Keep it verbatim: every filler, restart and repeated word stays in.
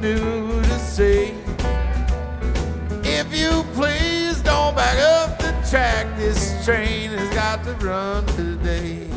new to say. If you please don't back up the track, this train has got to run today.